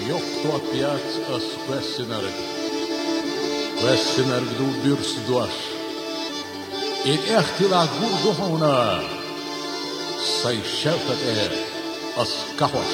Jokto piac as questionarg du byrstduas. Het echtila gurdu hona. Sai sheltat as kahwas.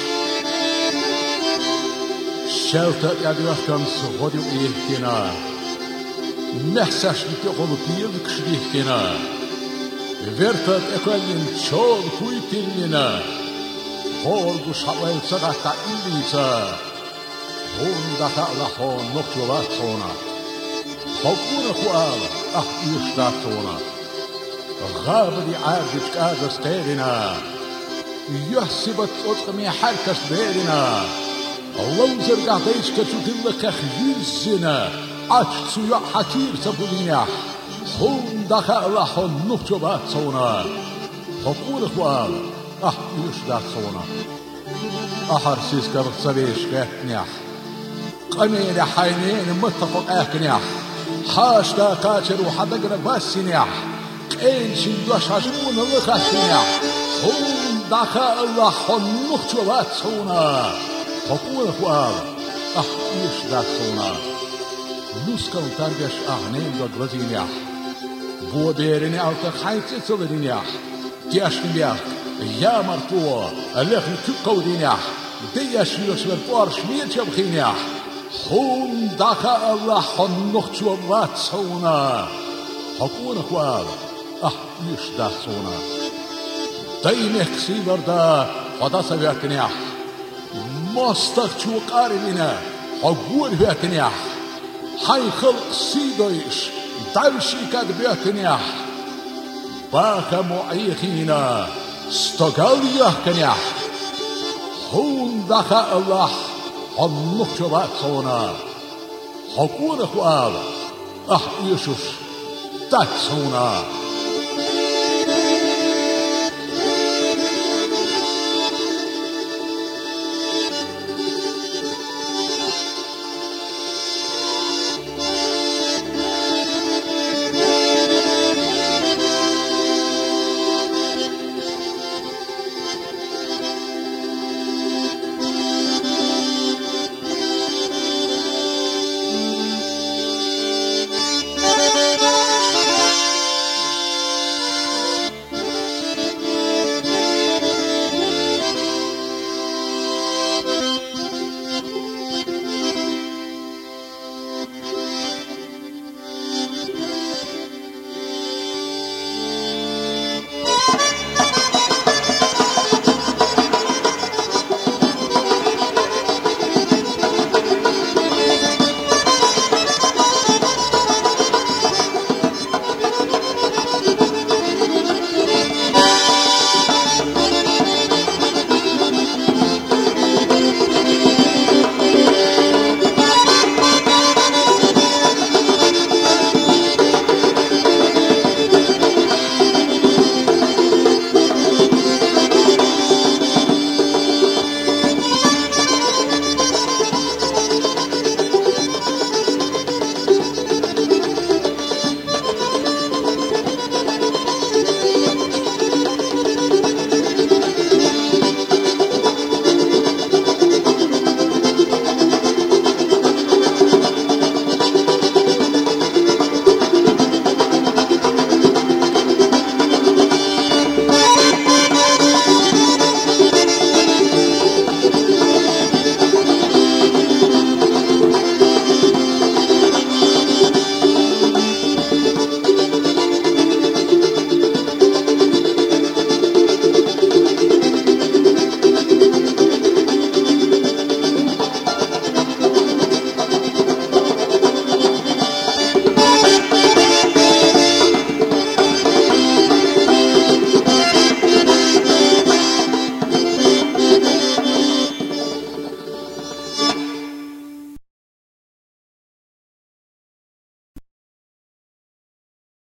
Sheltat yaduachkans rodiu ehkena. Messas niet holopil kshdichkena. Vertat ekwalin chol kuitilnina. Horgu shabel sagata illica. Hondaka lahon noktuvatsona. Hokuna kuala ishtatsona. Gabdi aardic kadas terina. Yassibat otmi harkas berina. Lawzer gahdeis katudilla kakhizina. Açsuya hakir sabulina. Hondaka lahon noktuvatsona. Hokuna kuala ishtatsona. أحرسيس كبتصبيش كاتنيح قميل حينين متفق أكنيح حاشتا كاتر وحدقنا باسنيح كين شندوش عجبون لخاتنيح هم داخا الله حنوخت وباتسونا حقول أخوال إيش داتسونا نسكن تربيش أغنين دو غلزينيح بو بيريني أوتك حيث تصلرينيح تياشتنيح يا مرطوة اللي تقودينيح ديش يسمر بارش ميت يبخينيح هم داخا الله حنوخت وباتسونا حقون أخوال إيش داتسونا دايمك سيبر دا خدا سبيعتنيح مستق شوقارينا حقون بيعتنيح حي خلق سيدويش دالشي كاد بيعتنيح باخا معيخينا استقال يحكنيح هون دخا الله حنوخ باتسونا حقون أخوال إيشوش تاتسونا